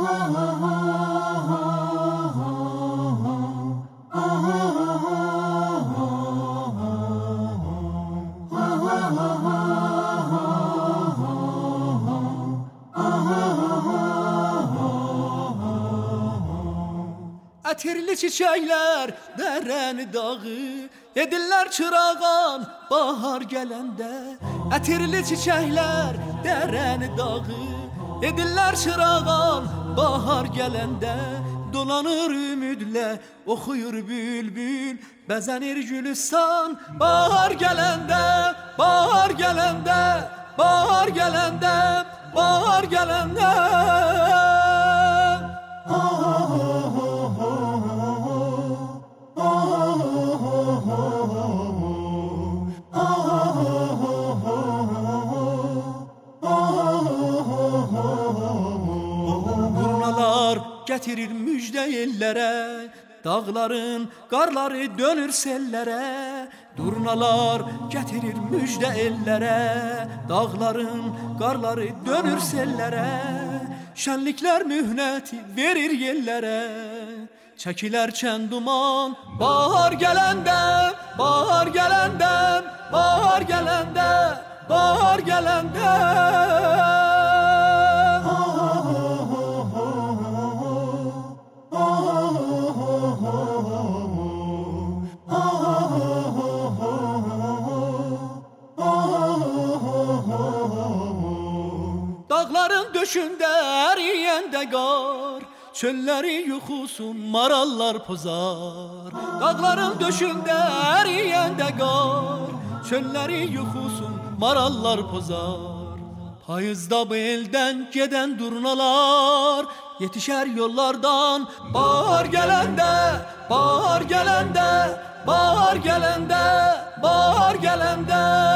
Ətirli çiçəklər dərəni dağı, edirlər çırağan bahar gələndə. Ətirli çiçəklər dərəni dağı, edirlər çırağan bahar gələndə. Dolanır ümidlə, oxuyur bülbül, bəzənir gülüstan bahar gələndə, bahar gələndə, bahar gələndə, bahar gələndə. Durnalar gətirir müjdə ellərə, dağların qarları dönür sellərə. Durnalar gətirir müjdə ellərə, dağların qarları dönür sellərə. Şənliklər mühnəti verir yellərə, çəkilər çən duman bahar gələndə, bahar gələndə, bahar gələndə, bahar gələndə. Dağların döşündə əriyəndə qar, çölləri yuxusun marallar pozar. Dağların döşündə əriyəndə qar, çölləri yuxusun marallar pozar. Payızda bu eldən gedən durnalar, yetişər yollardan bahar gələndə, bahar gələndə, bahar gələndə, bahar gələndə.